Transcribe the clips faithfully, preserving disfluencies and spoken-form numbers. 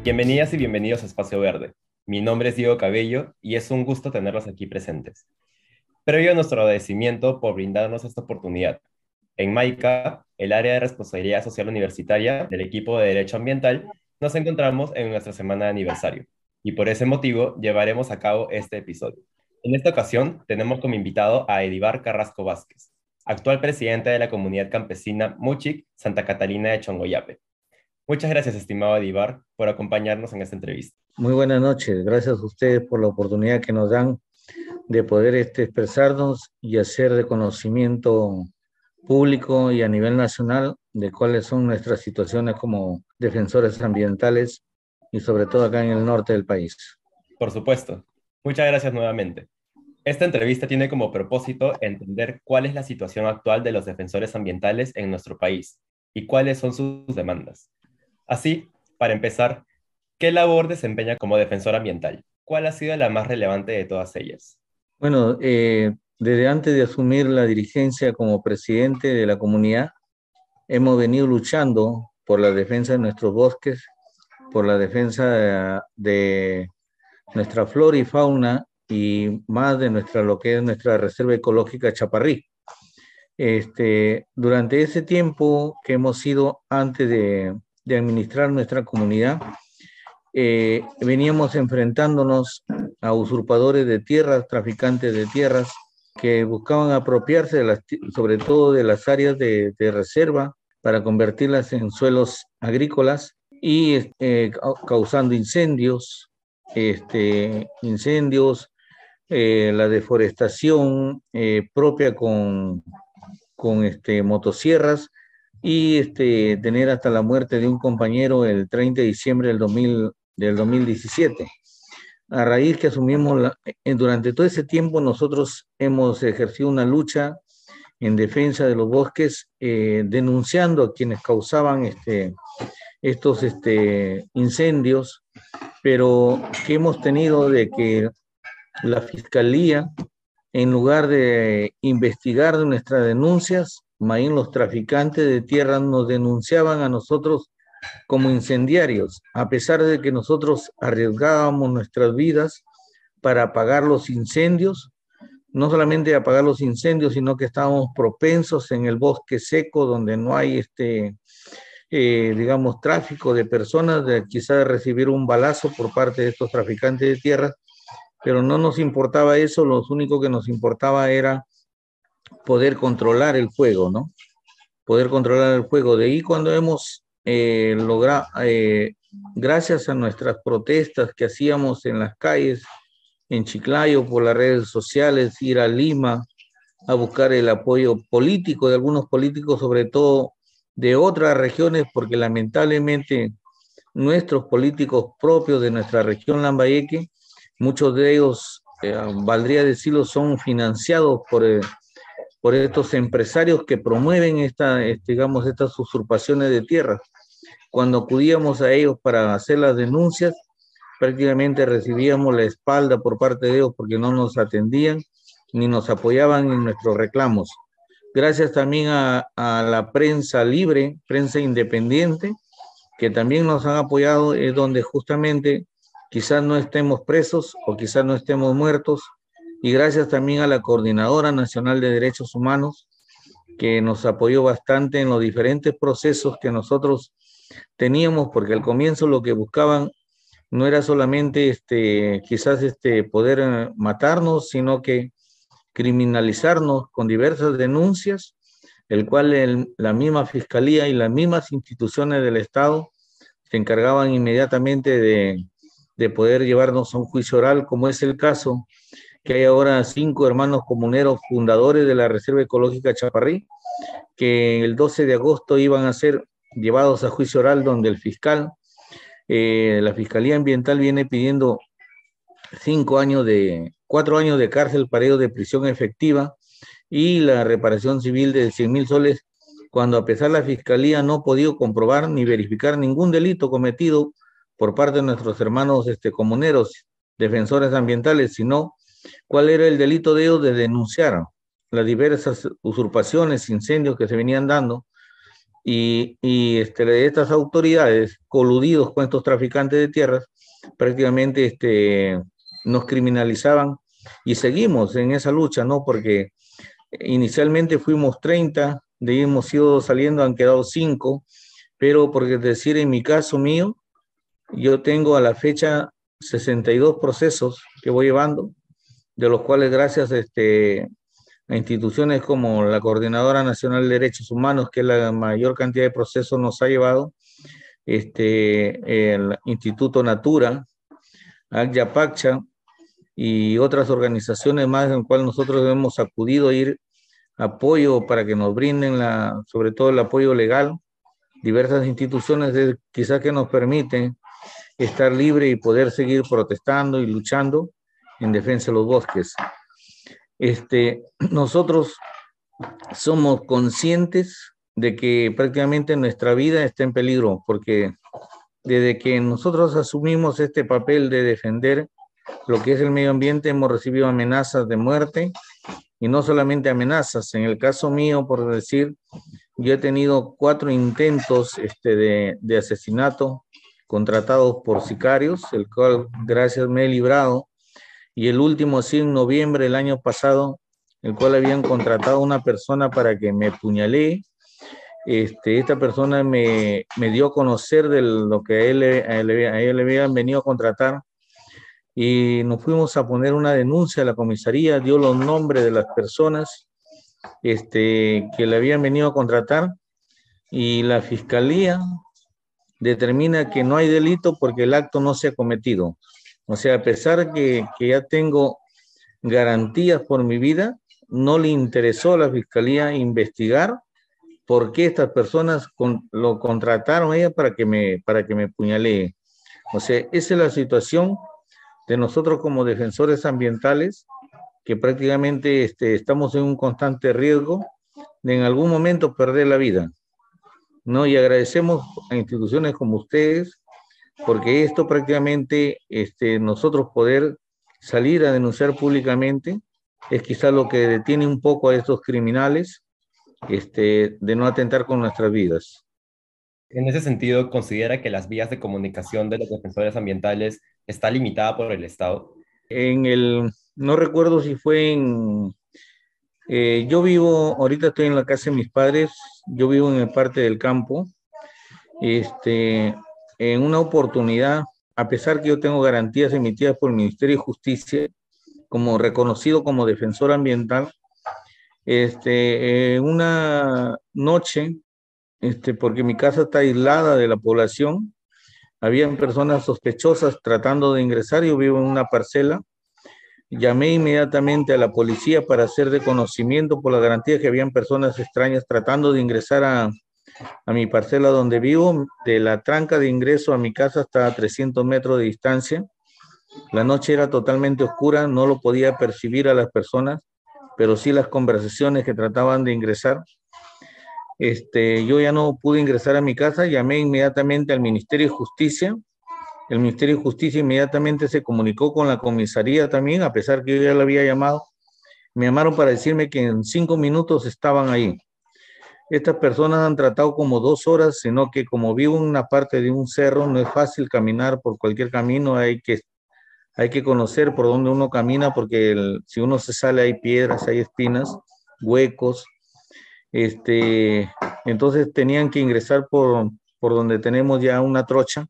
Bienvenidas y bienvenidos a Espacio Verde. Mi nombre es Diego Cabello y es un gusto tenerlos aquí presentes. Previo a nuestro agradecimiento por brindarnos esta oportunidad, en MAICA, el área de responsabilidad social universitaria del equipo de Derecho Ambiental, nos encontramos en nuestra semana de aniversario y por ese motivo llevaremos a cabo este episodio. En esta ocasión tenemos como invitado a Edivar Carrasco Vázquez, actual presidente de la comunidad campesina Muchic Santa Catalina de Chongoyape. Muchas gracias, estimado Edivar, por acompañarnos en esta entrevista. Muy buenas noches. Gracias a ustedes por la oportunidad que nos dan de poder este, expresarnos y hacer de conocimiento público y a nivel nacional de cuáles son nuestras situaciones como defensores ambientales y sobre todo acá en el norte del país. Por supuesto. Muchas gracias nuevamente. Esta entrevista tiene como propósito entender cuál es la situación actual de los defensores ambientales en nuestro país y cuáles son sus demandas. Así, para empezar, ¿qué labor desempeña como defensor ambiental? ¿Cuál ha sido la más relevante de todas ellas? Bueno, eh, desde antes de asumir la dirigencia como presidente de la comunidad, hemos venido luchando por la defensa de nuestros bosques, por la defensa de, de nuestra flora y fauna y más de nuestra, lo que es nuestra reserva ecológica Chaparrí. Este, durante ese tiempo que hemos sido antes de, de administrar nuestra comunidad, eh, veníamos enfrentándonos a usurpadores de tierras, traficantes de tierras, que buscaban apropiarse, de las, sobre todo de las áreas de, de reserva, para convertirlas en suelos agrícolas y eh, causando incendios, este, incendios, eh, la deforestación eh, propia con, con este, motosierras y este, tener hasta la muerte de un compañero el treinta de diciembre del, dos mil, del dos mil diecisiete. A raíz que asumimos, la, durante todo ese tiempo nosotros hemos ejercido una lucha en defensa de los bosques, eh, denunciando a quienes causaban este, estos este, incendios, pero que hemos tenido de que la Fiscalía, en lugar de investigar nuestras denuncias, más bien los traficantes de tierra nos denunciaban a nosotros como incendiarios, a pesar de que nosotros arriesgábamos nuestras vidas para apagar los incendios, no solamente apagar los incendios, sino que estábamos propensos en el bosque seco, donde no hay, este, eh, digamos, tráfico de personas, de quizás recibir un balazo por parte de estos traficantes de tierra, pero no nos importaba eso, lo único que nos importaba era poder controlar el fuego, ¿no? Poder controlar el fuego. De ahí cuando hemos eh, logrado, eh, gracias a nuestras protestas que hacíamos en las calles, en Chiclayo, por las redes sociales, ir a Lima a buscar el apoyo político de algunos políticos, sobre todo de otras regiones, porque lamentablemente nuestros políticos propios de nuestra región Lambayeque, muchos de ellos, eh, valdría decirlo, son financiados por, eh, por estos empresarios que promueven esta, este, digamos, estas usurpaciones de tierras. Cuando acudíamos a ellos para hacer las denuncias, prácticamente recibíamos la espalda por parte de ellos porque no nos atendían ni nos apoyaban en nuestros reclamos. Gracias también a, a la prensa libre, prensa independiente, que también nos han apoyado, es donde justamente quizás no estemos presos o quizás no estemos muertos, y gracias también a la Coordinadora Nacional de Derechos Humanos, que nos apoyó bastante en los diferentes procesos que nosotros teníamos, porque al comienzo lo que buscaban no era solamente este, quizás este, poder matarnos, sino que criminalizarnos con diversas denuncias, el cual el, la misma Fiscalía y las mismas instituciones del Estado se encargaban inmediatamente de, de poder llevarnos a un juicio oral, como es el caso que hay ahora cinco hermanos comuneros fundadores de la Reserva Ecológica Chaparrí, que el doce de agosto iban a ser llevados a juicio oral, donde el fiscal, eh, la Fiscalía Ambiental viene pidiendo cinco años de, cuatro años de cárcel para ellos de prisión efectiva y la reparación civil de cien mil soles, cuando a pesar la Fiscalía no ha podido comprobar ni verificar ningún delito cometido por parte de nuestros hermanos este, comuneros, defensores ambientales, sino cuál era el delito de ellos de denunciar las diversas usurpaciones, incendios que se venían dando, y, y este, estas autoridades, coludidos con estos traficantes de tierras, prácticamente este, nos criminalizaban y seguimos en esa lucha, ¿no? Porque inicialmente fuimos treinta, de ahí hemos ido saliendo, han quedado cinco, pero porque decir, en mi caso mío, yo tengo a la fecha sesenta y dos procesos que voy llevando, de los cuales gracias este, a instituciones como la Coordinadora Nacional de Derechos Humanos, que es la mayor cantidad de procesos nos ha llevado, este, el Instituto Natura, Acyapacha y otras organizaciones más en las cuales nosotros hemos acudido a ir apoyo para que nos brinden la, sobre todo el apoyo legal, diversas instituciones de, quizás que nos permiten estar libre y poder seguir protestando y luchando en defensa de los bosques. Este, nosotros somos conscientes de que prácticamente nuestra vida está en peligro, porque desde que nosotros asumimos este papel de defender lo que es el medio ambiente, hemos recibido amenazas de muerte, y no solamente amenazas. En el caso mío, por decir, yo he tenido cuatro intentos este, de, de asesinato contratados por sicarios, el cual gracias me he librado, y el último sí en noviembre del año pasado, el cual habían contratado a una persona para que me puñalee. Este, esta persona me, me dio a conocer de lo que a él, a, él, a él le habían venido a contratar, y nos fuimos a poner una denuncia a la comisaría, dio los nombres de las personas este, que le habían venido a contratar, y la fiscalía determina que no hay delito porque el acto no se ha cometido. O sea, a pesar que, que ya tengo garantías por mi vida, no le interesó a la fiscalía investigar por qué estas personas con, lo contrataron a ella para que me, para que me puñalee. O sea, esa es la situación de nosotros como defensores ambientales, que prácticamente este, estamos en un constante riesgo de en algún momento perder la vida, ¿no? Y agradecemos a instituciones como ustedes, porque esto prácticamente, este, nosotros poder salir a denunciar públicamente, es quizá lo que detiene un poco a estos criminales este, de no atentar con nuestras vidas. En ese sentido, ¿considera que las vías de comunicación de los defensores ambientales está limitada por el Estado? En el, no recuerdo si fue en, eh, yo vivo, ahorita estoy en la casa de mis padres, yo vivo en el parte del campo, este, en una oportunidad, a pesar que yo tengo garantías emitidas por el Ministerio de Justicia, como reconocido como defensor ambiental, este, en una noche, este, porque mi casa está aislada de la población, habían personas sospechosas tratando de ingresar, yo vivo en una parcela, llamé inmediatamente a la policía para hacer de conocimiento por la garantía que habían personas extrañas tratando de ingresar a, a mi parcela donde vivo. De la tranca de ingreso a mi casa hasta a trescientos metros de distancia. La noche era totalmente oscura, no lo podía percibir a las personas, pero sí las conversaciones que trataban de ingresar. Este, yo ya no pude ingresar a mi casa, llamé inmediatamente al Ministerio de Justicia. El Ministerio de Justicia inmediatamente se comunicó con la comisaría también, a pesar que yo ya la había llamado. Me llamaron para decirme que en cinco minutos estaban ahí. Estas personas han tratado como dos horas, sino que como vivo en una parte de un cerro, no es fácil caminar por cualquier camino, hay que, hay que conocer por dónde uno camina, porque el, si uno se sale hay piedras, hay espinas, huecos. Este, entonces tenían que ingresar por, por donde tenemos ya una trocha.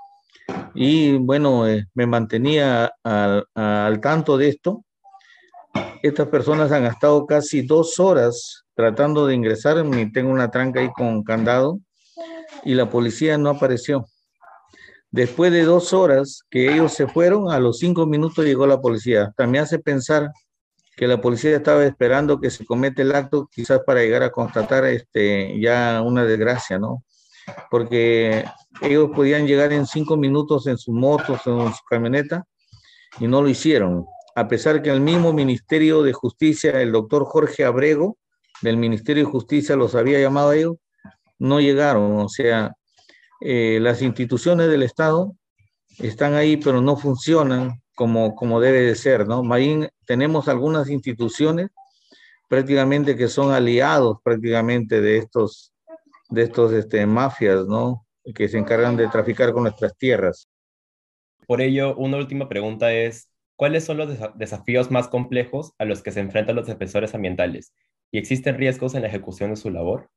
Y bueno, eh, me mantenía al, al tanto de esto. Estas personas han estado casi dos horas tratando de ingresar. Tengo una tranca ahí con candado y la policía no apareció. Después de dos horas que ellos se fueron, a los cinco minutos llegó la policía. Hasta me hace pensar que la policía estaba esperando que se cometa el acto, quizás para llegar a constatar este, ya una desgracia, ¿no? Porque ellos podían llegar en cinco minutos en sus motos, en su camioneta, y no lo hicieron. A pesar que el mismo Ministerio de Justicia, el doctor Jorge Abrego, del Ministerio de Justicia, los había llamado a ellos, no llegaron. O sea, eh, las instituciones del Estado están ahí, pero no funcionan como, como debe de ser, ¿no? Más bien, tenemos algunas instituciones prácticamente que son aliados prácticamente de estos de estos este, mafias, ¿no? Que se encargan de traficar con nuestras tierras. Por ello, una última pregunta es, ¿cuáles son los desa- desafíos más complejos a los que se enfrentan los defensores ambientales? ¿Y existen riesgos en la ejecución de su labor?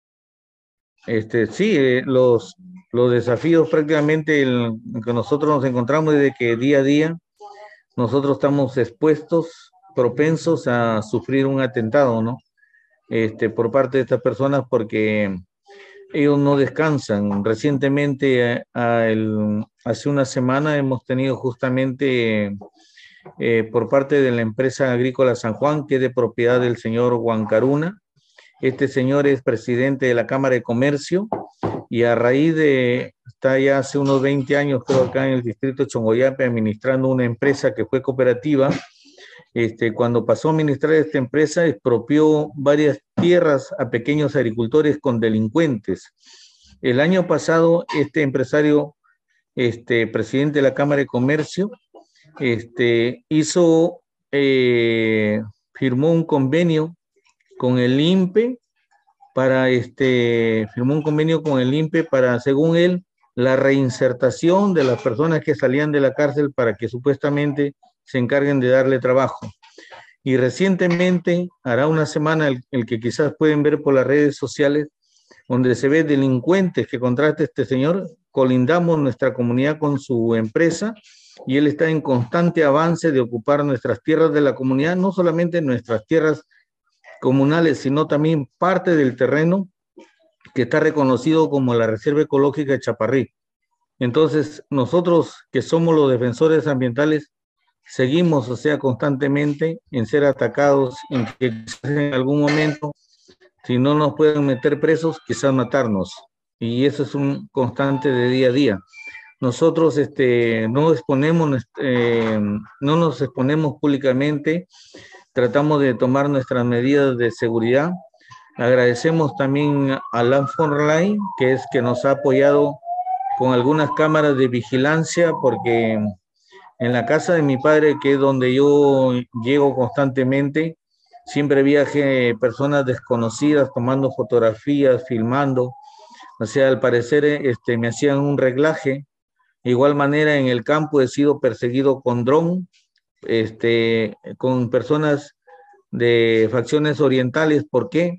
Este, sí, eh, los, los desafíos prácticamente en que nosotros nos encontramos es de que día a día nosotros estamos expuestos, propensos a sufrir un atentado, ¿no? Este, por parte de estas personas porque ellos no descansan. Recientemente, eh, a el- hace una semana, hemos tenido justamente eh, por parte de la empresa agrícola San Juan, que es de propiedad del señor Huancaruna. Este señor es presidente de la Cámara de Comercio y a raíz de, está ya hace unos veinte años, creo, acá en el distrito de Chongoyape, administrando una empresa que fue cooperativa. Este, cuando pasó a administrar esta empresa, expropió varias tierras a pequeños agricultores con delincuentes. El año pasado, este empresario, este, presidente de la Cámara de Comercio, este, hizo, eh, firmó un convenio con el INPE para, este, firmó un convenio con el INPE para, según él, la reinsertación de las personas que salían de la cárcel para que supuestamente se encarguen de darle trabajo. Y recientemente, hará una semana, el, el que quizás pueden ver por las redes sociales, donde se ve delincuentes que contrata este señor, colindamos nuestra comunidad con su empresa y él está en constante avance de ocupar nuestras tierras de la comunidad, no solamente nuestras tierras comunales, sino también parte del terreno que está reconocido como la Reserva Ecológica de Chaparrí. Entonces, nosotros que somos los defensores ambientales, seguimos, o sea, constantemente en ser atacados, en que en algún momento, si no nos pueden meter presos, quizás matarnos. Y eso es un constante de día a día. Nosotros este, no exponemos, eh, no nos exponemos públicamente, tratamos de tomar nuestras medidas de seguridad. Agradecemos también a Land for Life, que es que nos ha apoyado con algunas cámaras de vigilancia, porque en la casa de mi padre, que es donde yo llego constantemente, siempre viaje personas desconocidas tomando fotografías, filmando. O sea, al parecer este, me hacían un reglaje. De igual manera, en el campo he sido perseguido con dron, este, con personas de facciones orientales. ¿Por qué?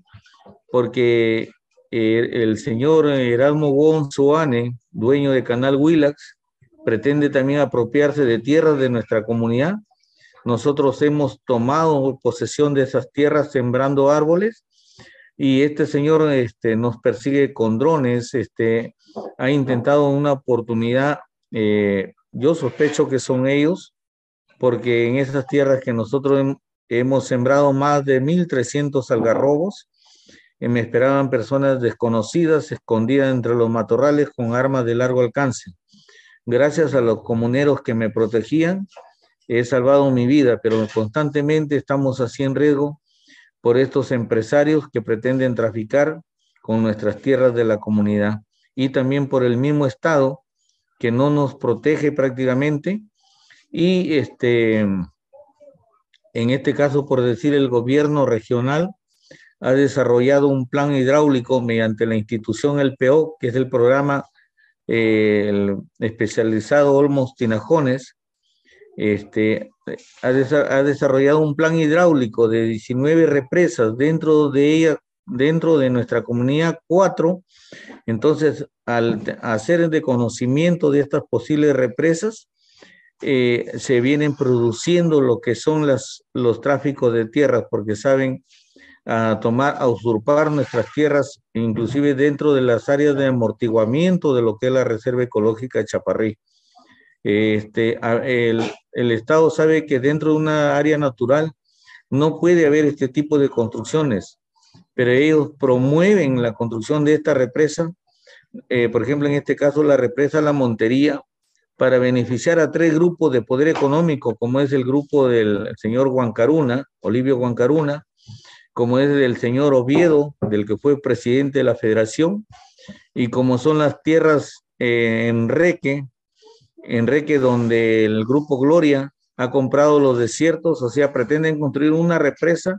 Porque eh, el señor Erasmo Won Soane, dueño de Canal Willax, pretende también apropiarse de tierras de nuestra comunidad. Nosotros hemos tomado posesión de esas tierras sembrando árboles y este señor este, nos persigue con drones, este, ha intentado una oportunidad, eh, yo sospecho que son ellos, porque en esas tierras que nosotros hem, hemos sembrado más de mil trescientos algarrobos, eh, me esperaban personas desconocidas, escondidas entre los matorrales con armas de largo alcance. Gracias a los comuneros que me protegían, he salvado mi vida, pero constantemente estamos así en riesgo por estos empresarios que pretenden traficar con nuestras tierras de la comunidad y también por el mismo Estado que no nos protege prácticamente y este, en este caso, por decir, el gobierno regional ha desarrollado un plan hidráulico mediante la institución el P O, que es el programa eh, el especializado Olmos Tinajones, este, ha, desa ha, desarrollado un plan hidráulico de diecinueve represas, dentro de ella, dentro de nuestra comunidad, cuatro. Entonces, al hacer de conocimiento de estas posibles represas, eh, se vienen produciendo lo que son las, los tráficos de tierras, porque saben a tomar, a usurpar nuestras tierras, inclusive dentro de las áreas de amortiguamiento de lo que es la Reserva Ecológica de Chaparrí. Este, el, el Estado sabe que dentro de una área natural no puede haber este tipo de construcciones, pero ellos promueven la construcción de esta represa, eh, por ejemplo, en este caso la represa La Montería, para beneficiar a tres grupos de poder económico, como es el grupo del señor Huancaruna, Olivio Huancaruna, como es el señor Oviedo, del que fue presidente de la federación, y como son las tierras eh, en Reque, Enrique, donde el Grupo Gloria ha comprado los desiertos, o sea, pretenden construir una represa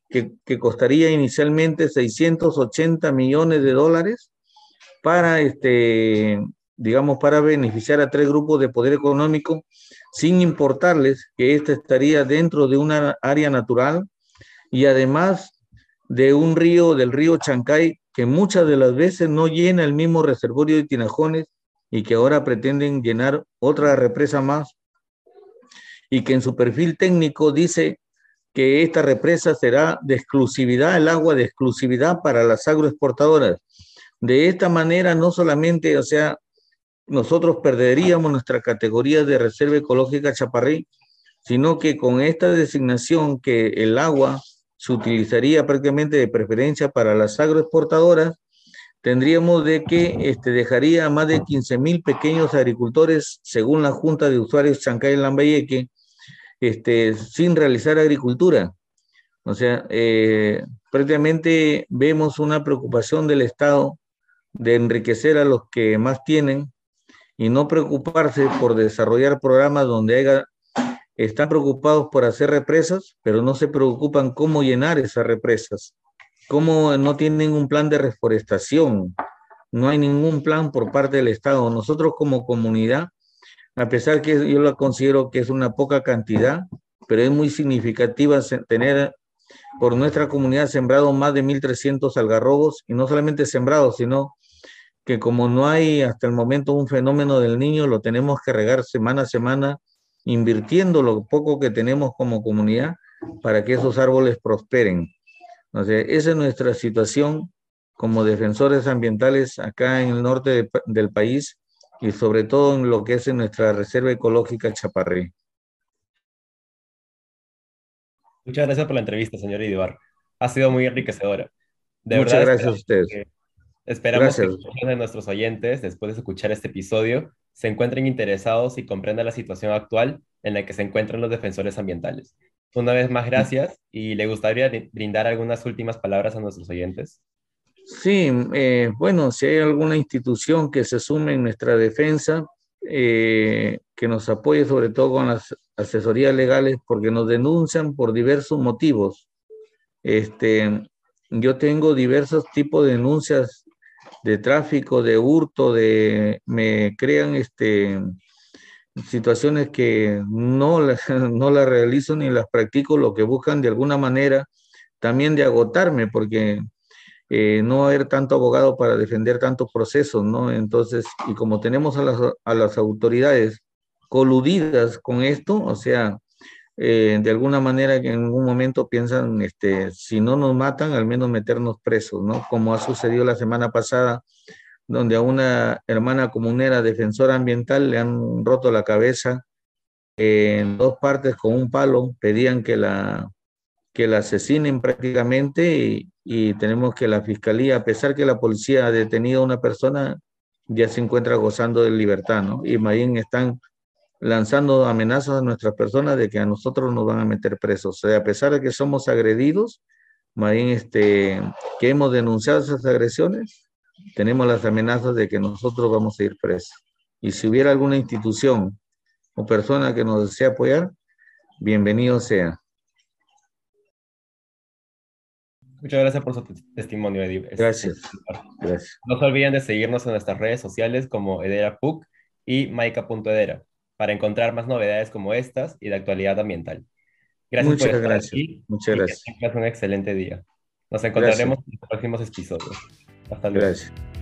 que, que costaría inicialmente seiscientos ochenta millones de dólares para, este, digamos, para beneficiar a tres grupos de poder económico, sin importarles que ésta estaría dentro de una área natural y además de un río, del río Chancay, que muchas de las veces no llena el mismo reservorio de Tinajones y que ahora pretenden llenar otra represa más, y que en su perfil técnico dice que esta represa será de exclusividad, el agua de exclusividad para las agroexportadoras. De esta manera, no solamente, o sea, nosotros perderíamos nuestra categoría de reserva ecológica Chaparrí, sino que con esta designación que el agua se utilizaría prácticamente de preferencia para las agroexportadoras, tendríamos de que este, dejaría a más de quince mil pequeños agricultores, según la Junta de Usuarios Chancay Lambayeque, este, sin realizar agricultura. O sea, eh, prácticamente vemos una preocupación del Estado de enriquecer a los que más tienen y no preocuparse por desarrollar programas donde haya, están preocupados por hacer represas, pero no se preocupan cómo llenar esas represas, cómo no tienen un plan de reforestación, no hay ningún plan por parte del Estado. Nosotros como comunidad, a pesar que yo la considero que es una poca cantidad, pero es muy significativa tener por nuestra comunidad sembrado más de mil trescientos algarrobos, y no solamente sembrados, sino que como no hay hasta el momento un fenómeno del niño, lo tenemos que regar semana a semana, invirtiendo lo poco que tenemos como comunidad para que esos árboles prosperen. O sea, esa es nuestra situación como defensores ambientales acá en el norte de, del país, y sobre todo en lo que es en nuestra reserva ecológica Chaparrí. Muchas gracias por la entrevista, señor Idibar. Ha sido muy enriquecedora. De Muchas verdad, gracias a esperamos ustedes. que, esperamos que Gracias. muchos de nuestros oyentes, después de escuchar este episodio, se encuentren interesados y comprendan la situación actual en la que se encuentran los defensores ambientales. Una vez más, gracias, y le gustaría brindar algunas últimas palabras a nuestros oyentes. Sí, eh, bueno, si hay alguna institución que se sume en nuestra defensa, eh, que nos apoye sobre todo con las asesorías legales, porque nos denuncian por diversos motivos. Este, yo tengo diversos tipos de denuncias de tráfico, de hurto, de me crean este, situaciones que no las no las realizo ni las practico, lo que buscan de alguna manera también de agotarme, porque eh, no va a haber tanto abogado para defender tantos procesos, ¿no? Entonces, y como tenemos a las, a las autoridades coludidas con esto, o sea, eh, de alguna manera que en algún momento piensan, este, si no nos matan, al menos meternos presos, ¿no? Como ha sucedido la semana pasada, donde a una hermana comunera defensora ambiental le han roto la cabeza en dos partes con un palo, pedían que la, que la asesinen prácticamente, y, y tenemos que la fiscalía, a pesar que la policía ha detenido a una persona, ya se encuentra gozando de libertad, ¿no? Y más bien están lanzando amenazas a nuestras personas de que a nosotros nos van a meter presos. O sea, a pesar de que somos agredidos, más bien este, que hemos denunciado esas agresiones, tenemos las amenazas de que nosotros vamos a ir presos. Y si hubiera alguna institución o persona que nos desea apoyar, bienvenido sea. Muchas gracias por su tes- testimonio, Edi- este, señor Gracias. Idibar. Gracias. No se olviden de seguirnos en nuestras redes sociales como Edera P U C y Maica punto edera para encontrar más novedades como estas y de actualidad ambiental. Gracias por Muchas estar gracias. aquí Muchas y que gracias. tengas un excelente día. Nos Gracias. encontraremos en los próximos episodios. Hasta luego. Gracias.